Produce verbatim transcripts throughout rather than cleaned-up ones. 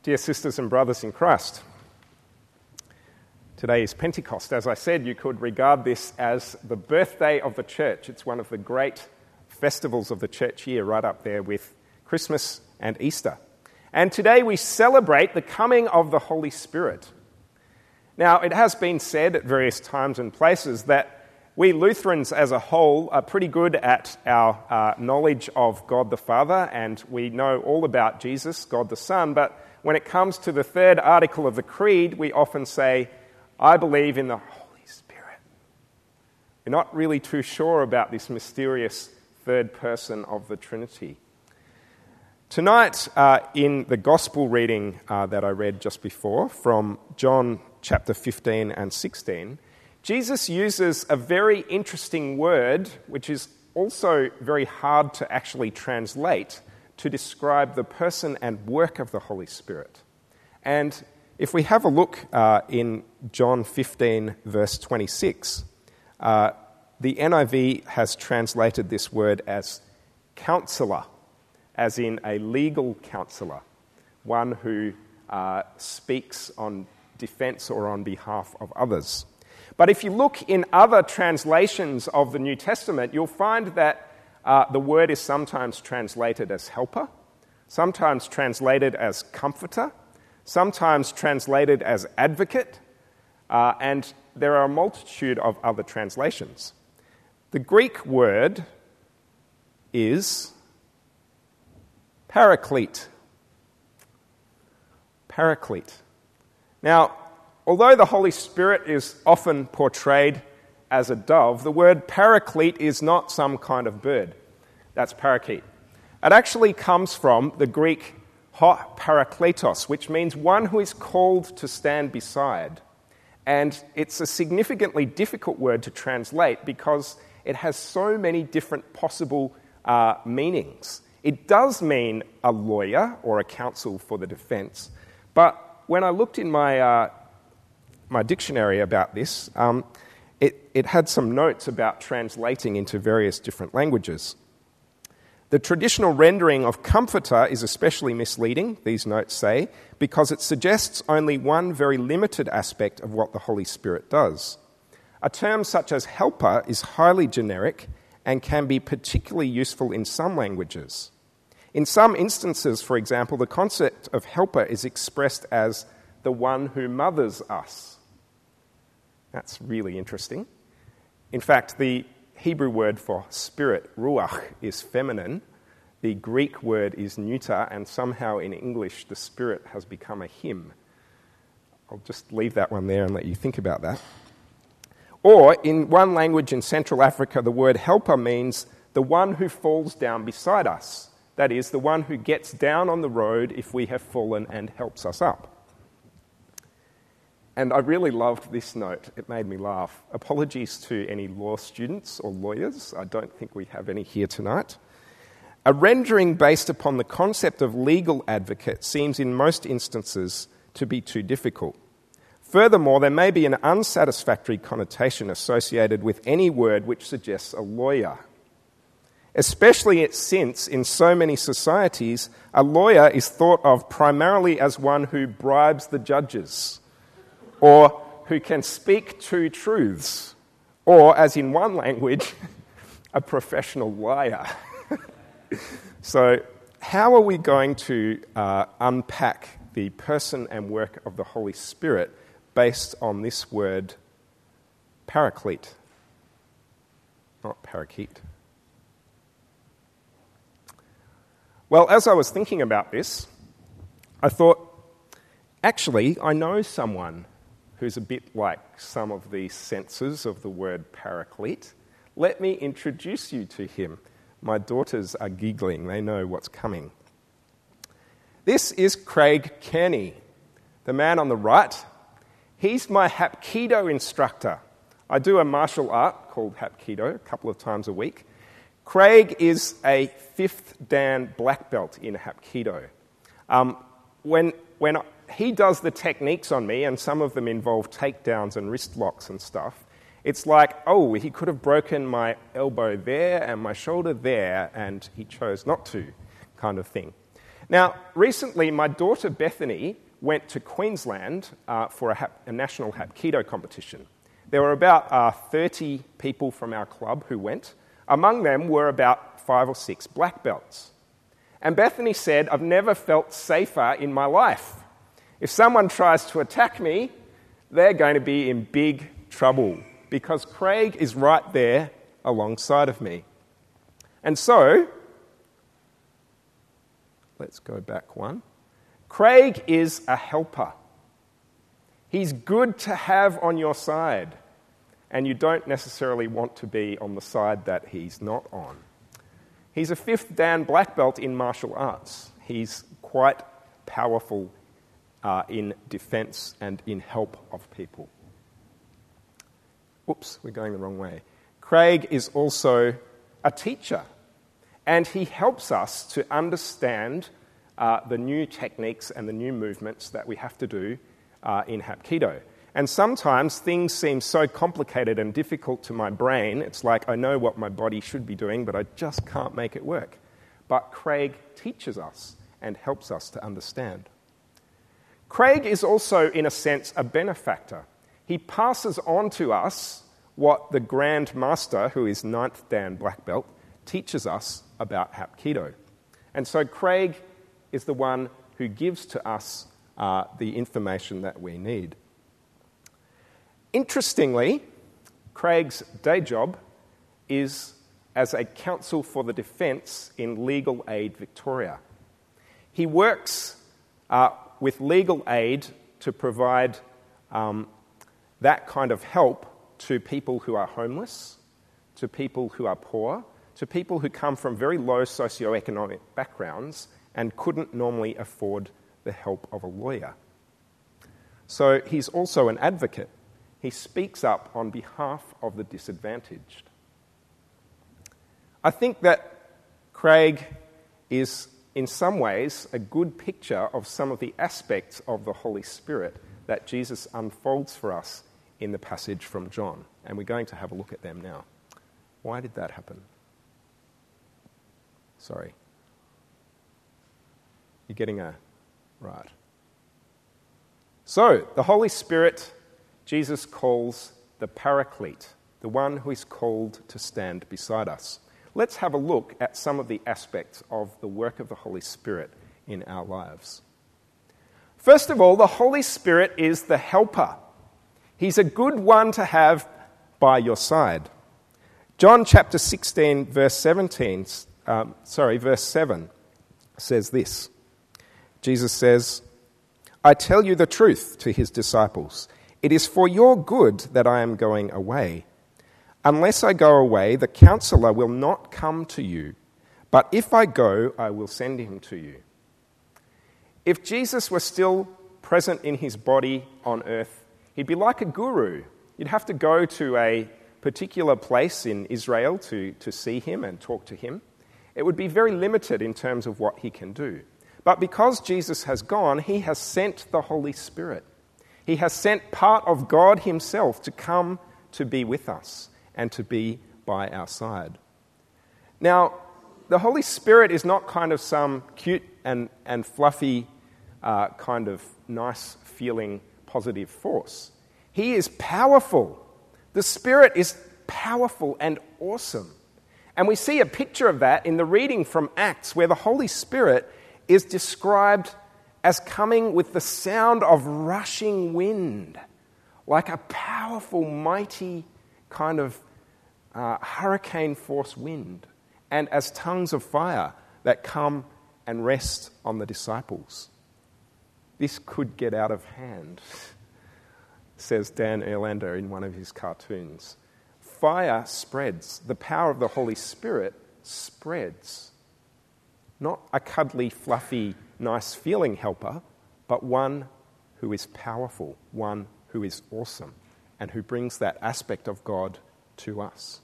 Dear sisters and brothers in Christ, today is Pentecost. As I said, you could regard this as the birthday of the church. It's one of the great festivals of the church year, right up there with Christmas and Easter. And today we celebrate the coming of the Holy Spirit. Now, it has been said at various times and places that we Lutherans as a whole are pretty good at our uh, knowledge of God the Father, and we know all about Jesus, God the Son, but when it comes to the third article of the Creed, we often say, I believe in the Holy Spirit. We're not really too sure about this mysterious third person of the Trinity. Tonight, uh, in the Gospel reading uh, that I read just before, from John chapter fifteen and sixteen, Jesus uses a very interesting word, which is also very hard to actually translate, to describe the person and work of the Holy Spirit. And if we have a look uh, in John fifteen, verse twenty-six, uh, the N I V has translated this word as counselor, as in a legal counselor, one who uh, speaks on defense or on behalf of others. But if you look in other translations of the New Testament, you'll find that uh, the word is sometimes translated as helper, sometimes translated as comforter, sometimes translated as advocate, uh, and there are a multitude of other translations. The Greek word is paraclete. Paraclete. Now, although the Holy Spirit is often portrayed as a dove, the word paraclete is not some kind of bird. That's parakeet. It actually comes from the Greek ho parakletos, which means one who is called to stand beside. And it's a significantly difficult word to translate because it has so many different possible uh, meanings. It does mean a lawyer or a counsel for the defense, but when I looked in my uh, my dictionary about this, um, it, it had some notes about translating into various different languages. The traditional rendering of comforter is especially misleading, these notes say, because it suggests only one very limited aspect of what the Holy Spirit does. A term such as helper is highly generic and can be particularly useful in some languages. In some instances, for example, the concept of helper is expressed as the one who mothers us. That's really interesting. In fact, the Hebrew word for spirit, ruach, is feminine. The Greek word is neuter, and somehow in English the spirit has become a him. I'll just leave that one there and let you think about that. Or, in one language in Central Africa, the word helper means the one who falls down beside us. That is, the one who gets down on the road if we have fallen and helps us up. And I really loved this note. It made me laugh. Apologies to any law students or lawyers. I don't think we have any here tonight. A rendering based upon the concept of legal advocate seems in most instances to be too difficult. Furthermore, there may be an unsatisfactory connotation associated with any word which suggests a lawyer. Especially since, in so many societies, a lawyer is thought of primarily as one who bribes the judges, or who can speak two truths, or, as in one language, a professional liar. So, how are we going to uh, unpack the person and work of the Holy Spirit based on this word, paraclete, not parakeet? Well, as I was thinking about this, I thought, actually, I know someone who's a bit like some of the senses of the word paraclete. Let me introduce you to him. My daughters are giggling. They know what's coming. This is Craig Kearney, the man on the right. He's my Hapkido instructor. I do a martial art called Hapkido a couple of times a week. Craig is a fifth Dan black belt in Hapkido. Um, when, when I, he does the techniques on me, and some of them involve takedowns and wrist locks and stuff, it's like, oh, he could have broken my elbow there and my shoulder there, and he chose not to, kind of thing. Now, recently, my daughter Bethany went to Queensland uh, for a, hap- a national Hapkido competition. There were about uh, thirty people from our club who went. Among them were about five or six black belts. And Bethany said, "I've never felt safer in my life. If someone tries to attack me, they're going to be in big trouble because Craig is right there alongside of me." And so, let's go back one. Craig is a helper. He's good to have on your side, and you don't necessarily want to be on the side that he's not on. He's a fifth Dan black belt in martial arts. He's quite powerful uh, in defense and in help of people. Oops, we're going the wrong way. Craig is also a teacher, and he helps us to understand uh, the new techniques and the new movements that we have to do uh, in Hapkido. And sometimes things seem so complicated and difficult to my brain, it's like I know what my body should be doing, but I just can't make it work. But Craig teaches us and helps us to understand. Craig is also, in a sense, a benefactor. He passes on to us what the Grand Master, who is ninth Dan black belt, teaches us about Hapkido. And so Craig is the one who gives to us uh, the information that we need. Interestingly, Craig's day job is as a counsel for the defence in Legal Aid Victoria. He works uh, with Legal Aid to provide um, that kind of help to people who are homeless, to people who are poor, to people who come from very low socioeconomic backgrounds and couldn't normally afford the help of a lawyer. So he's also an advocate. He speaks up on behalf of the disadvantaged. I think that Craig is, in some ways, a good picture of some of the aspects of the Holy Spirit that Jesus unfolds for us in the passage from John. And we're going to have a look at them now. Why did that happen? Sorry. You're getting a... Right. So, the Holy Spirit, Jesus calls the Paraclete, the one who is called to stand beside us. Let's have a look at some of the aspects of the work of the Holy Spirit in our lives. First of all, the Holy Spirit is the helper. He's a good one to have by your side. John chapter sixteen, verse seventeen, um, sorry, verse seven says this. Jesus says, "I tell you the truth," to his disciples. "It is for your good that I am going away. Unless I go away, the Counselor will not come to you. But if I go, I will send him to you." If Jesus were still present in his body on earth, he'd be like a guru. You'd have to go to a particular place in Israel to, to see him and talk to him. It would be very limited in terms of what he can do. But because Jesus has gone, he has sent the Holy Spirit. He has sent part of God himself to come to be with us and to be by our side. Now, the Holy Spirit is not kind of some cute and, and fluffy uh, kind of nice-feeling positive force. He is powerful. The Spirit is powerful and awesome. And we see a picture of that in the reading from Acts, where the Holy Spirit is described as coming with the sound of rushing wind, like a powerful, mighty kind of uh, hurricane-force wind, and as tongues of fire that come and rest on the disciples. This could get out of hand, says Dan Erlander in one of his cartoons. Fire spreads. The power of the Holy Spirit spreads. Not a cuddly, fluffy, nice-feeling helper, but one who is powerful, one who is awesome, and who brings that aspect of God to us.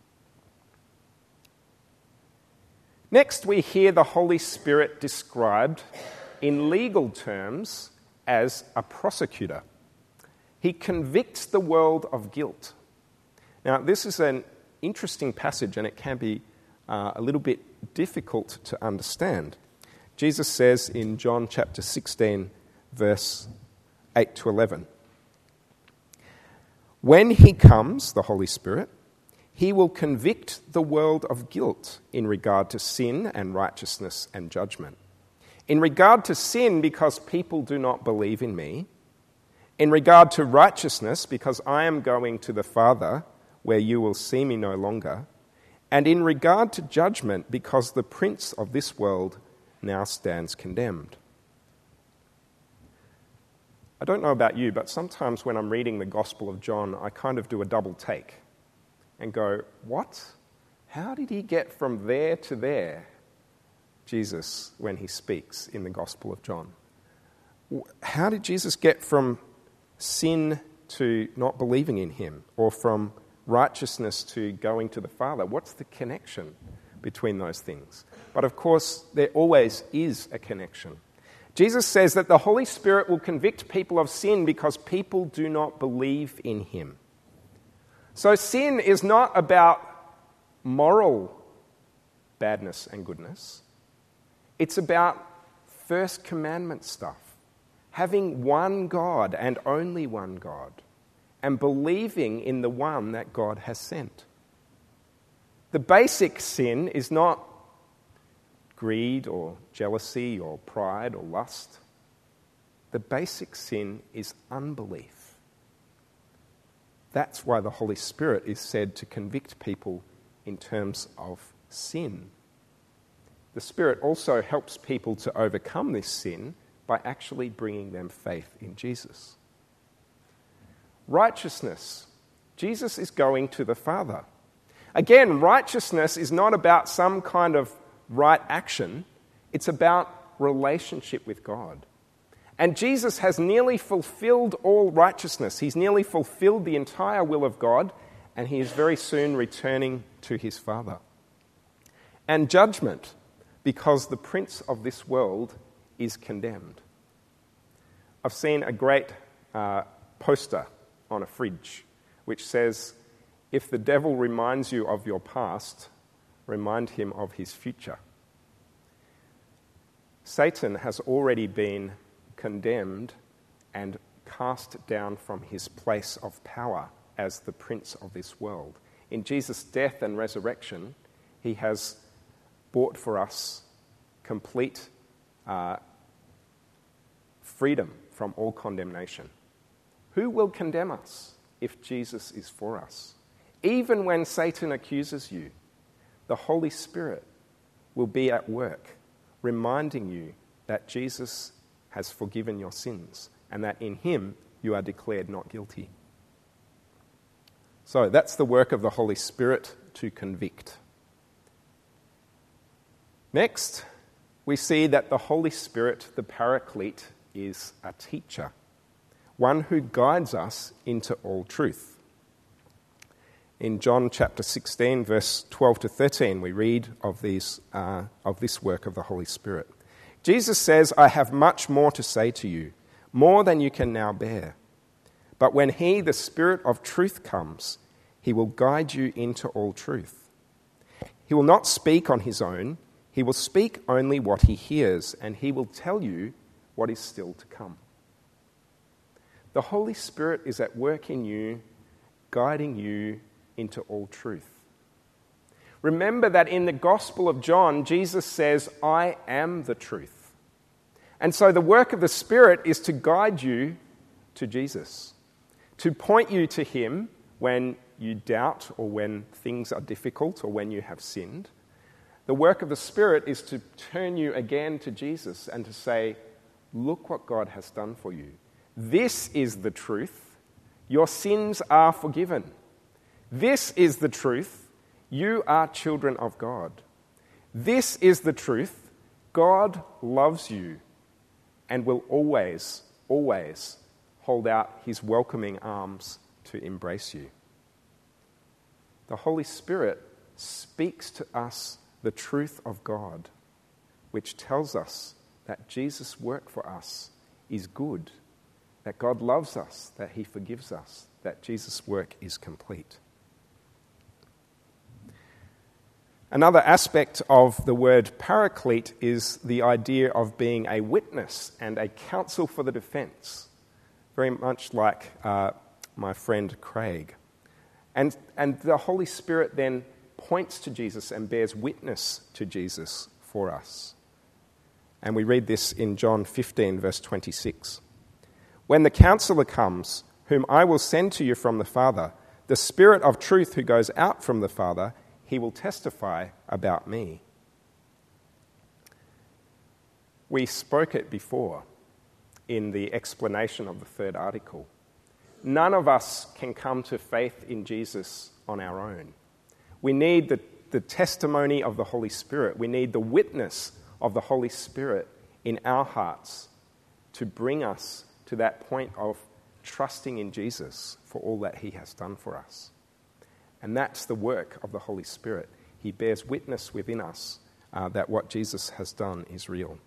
Next, we hear the Holy Spirit described in legal terms as a prosecutor. He convicts the world of guilt. Now, this is an interesting passage, and it can be uh, a little bit difficult to understand. Jesus says in John chapter sixteen, verse eight to eleven, "When he comes, the Holy Spirit, he will convict the world of guilt in regard to sin and righteousness and judgment. In regard to sin, because people do not believe in me. In regard to righteousness, because I am going to the Father, where you will see me no longer. And in regard to judgment, because the prince of this world now stands condemned." I don't know about you, but sometimes when I'm reading the Gospel of John, I kind of do a double take and go, what? How did he get from there to there, Jesus, when he speaks in the Gospel of John? How did Jesus get from sin to not believing in him, or from righteousness to going to the Father? What's the connection between those things? But of course, there always is a connection. Jesus says that the Holy Spirit will convict people of sin because people do not believe in him. So sin is not about moral badness and goodness. It's about first commandment stuff. Having one God and only one God, and believing in the one that God has sent. The basic sin is not greed or jealousy or pride or lust. The basic sin is unbelief. That's why the Holy Spirit is said to convict people in terms of sin. The Spirit also helps people to overcome this sin by actually bringing them faith in Jesus. Righteousness. Jesus is going to the Father. Again, righteousness is not about some kind of right action. It's about relationship with God. And Jesus has nearly fulfilled all righteousness. He's nearly fulfilled the entire will of God, and he is very soon returning to his Father. And judgment, because the prince of this world is condemned. I've seen a great uh, poster on a fridge which says, "If the devil reminds you of your past, remind him of his future." Satan has already been condemned and cast down from his place of power as the prince of this world. In Jesus' death and resurrection, he has bought for us complete uh, freedom from all condemnation. Who will condemn us if Jesus is for us? Even when Satan accuses you, the Holy Spirit will be at work, reminding you that Jesus has forgiven your sins and that in him you are declared not guilty. So that's the work of the Holy Spirit to convict. Next, we see that the Holy Spirit, the Paraclete, is a teacher, one who guides us into all truth. In John chapter sixteen, verse twelve to thirteen, we read of these uh, of this work of the Holy Spirit. Jesus says, "I have much more to say to you, more than you can now bear. But when he, the Spirit of truth, comes, he will guide you into all truth. He will not speak on his own. He will speak only what he hears, and he will tell you what is still to come." The Holy Spirit is at work in you, guiding you into all truth. Remember that in the Gospel of John, Jesus says, "I am the truth." And so the work of the Spirit is to guide you to Jesus, to point you to him when you doubt or when things are difficult or when you have sinned. The work of the Spirit is to turn you again to Jesus and to say, "Look what God has done for you. This is the truth. Your sins are forgiven. This is the truth. You are children of God. This is the truth. God loves you and will always, always hold out his welcoming arms to embrace you." The Holy Spirit speaks to us the truth of God, which tells us that Jesus' work for us is good, that God loves us, that he forgives us, that Jesus' work is complete. Another aspect of the word paraclete is the idea of being a witness and a counsel for the defense, very much like uh, my friend Craig. And, and the Holy Spirit then points to Jesus and bears witness to Jesus for us. And we read this in John fifteen, verse twenty-six. When the counselor comes, whom I will send to you from the Father, the Spirit of truth who goes out from the Father, he will testify about me. We spoke it before in the explanation of the third article. None of us can come to faith in Jesus on our own. We need the, the testimony of the Holy Spirit. We need the witness of the Holy Spirit in our hearts to bring us to that point of trusting in Jesus for all that he has done for us. And that's the work of the Holy Spirit. He bears witness within us uh, that what Jesus has done is real.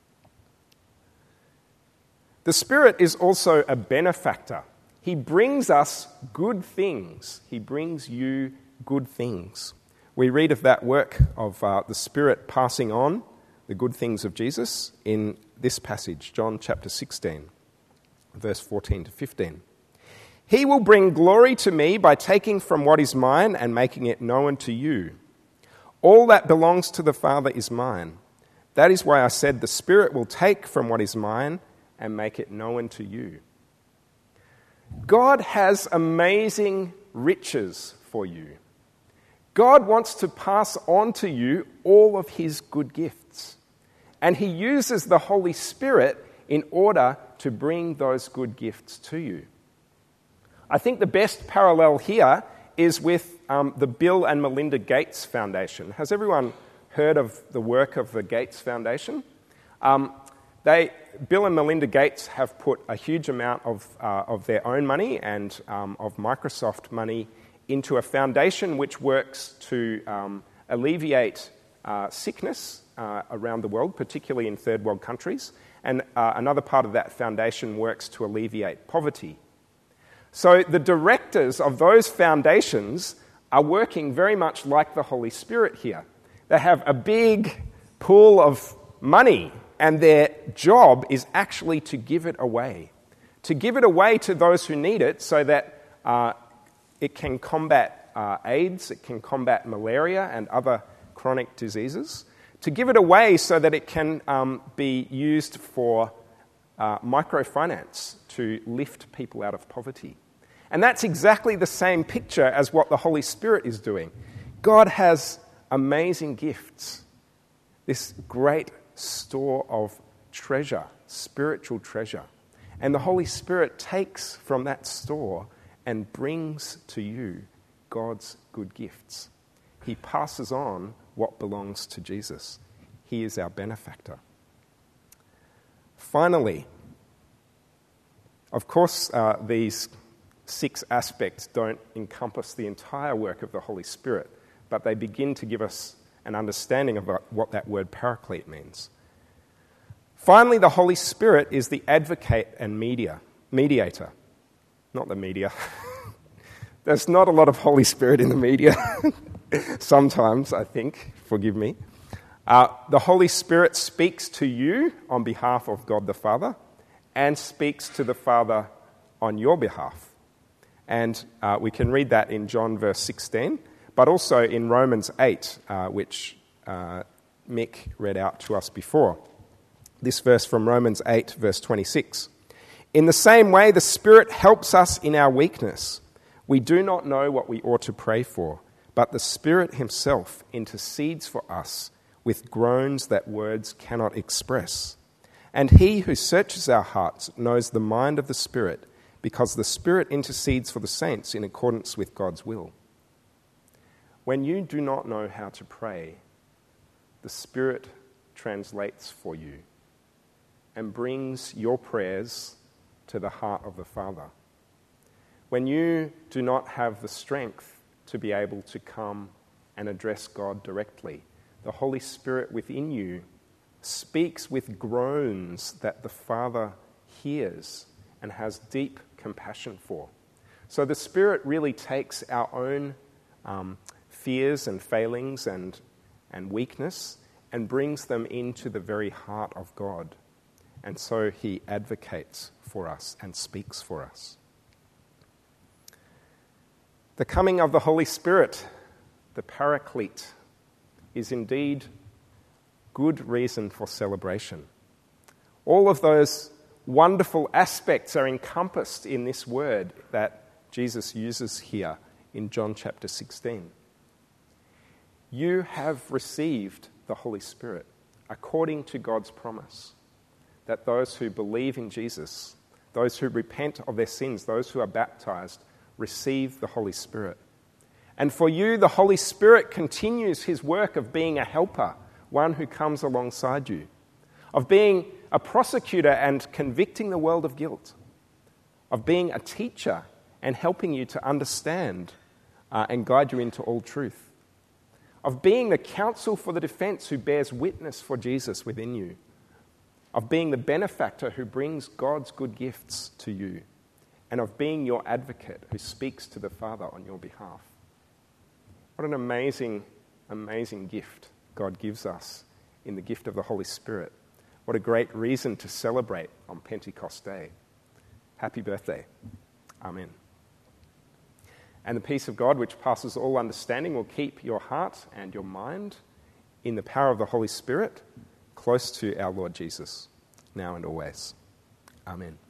The Spirit is also a benefactor. He brings us good things. He brings you good things. We read of that work of uh, the Spirit passing on the good things of Jesus in this passage, John chapter sixteen, verse fourteen to fifteen. He will bring glory to me by taking from what is mine and making it known to you. All that belongs to the Father is mine. That is why I said the Spirit will take from what is mine and make it known to you. God has amazing riches for you. God wants to pass on to you all of his good gifts. And he uses the Holy Spirit in order to bring those good gifts to you. I think the best parallel here is with um, the Bill and Melinda Gates Foundation. Has everyone heard of the work of the Gates Foundation? Um, they, Bill and Melinda Gates have put a huge amount of, uh, of their own money and um, of Microsoft money into a foundation which works to um, alleviate uh, sickness uh, around the world, particularly in third world countries. And uh, another part of that foundation works to alleviate poverty. So the directors of those foundations are working very much like the Holy Spirit here. They have a big pool of money, and their job is actually to give it away. To give it away to those who need it so that uh, it can combat uh, AIDS, it can combat malaria and other chronic diseases. To give it away so that it can um, be used for uh, microfinance to lift people out of poverty. And that's exactly the same picture as what the Holy Spirit is doing. God has amazing gifts, this great store of treasure, spiritual treasure. And the Holy Spirit takes from that store and brings to you God's good gifts. He passes on what belongs to Jesus. He is our benefactor. Finally, of course, uh, these six aspects don't encompass the entire work of the Holy Spirit, but they begin to give us an understanding of what that word paraclete means. Finally, the Holy Spirit is the advocate and media, mediator. Not the media. There's not a lot of Holy Spirit in the media. Sometimes, I think. Forgive me. Uh, the Holy Spirit speaks to you on behalf of God the Father and speaks to the Father on your behalf. And uh, we can read that in John verse sixteen, but also in Romans eight, uh, which uh, Mick read out to us before. This verse from Romans eight, verse twenty-six. In the same way, the Spirit helps us in our weakness. We do not know what we ought to pray for, but the Spirit himself intercedes for us with groans that words cannot express. And he who searches our hearts knows the mind of the Spirit, because the Spirit intercedes for the saints in accordance with God's will. When you do not know how to pray, the Spirit translates for you and brings your prayers to the heart of the Father. When you do not have the strength to be able to come and address God directly, the Holy Spirit within you speaks with groans that the Father hears and has deep compassion for. So the Spirit really takes our own um, fears and failings and and weakness and brings them into the very heart of God. And so he advocates for us and speaks for us. The coming of the Holy Spirit, the Paraclete, is indeed good reason for celebration. All of those wonderful aspects are encompassed in this word that Jesus uses here in John chapter sixteen. You have received the Holy Spirit according to God's promise, that those who believe in Jesus, those who repent of their sins, those who are baptized, receive the Holy Spirit. And for you, the Holy Spirit continues his work of being a helper, one who comes alongside you, of being a prosecutor and convicting the world of guilt, of being a teacher and helping you to understand uh, and guide you into all truth, of being the counsel for the defense who bears witness for Jesus within you, of being the benefactor who brings God's good gifts to you, and of being your advocate who speaks to the Father on your behalf. What an amazing, amazing gift God gives us in the gift of the Holy Spirit. What a great reason to celebrate on Pentecost Day. Happy birthday. Amen. And the peace of God, which passes all understanding, will keep your heart and your mind in the power of the Holy Spirit, close to our Lord Jesus, now and always. Amen.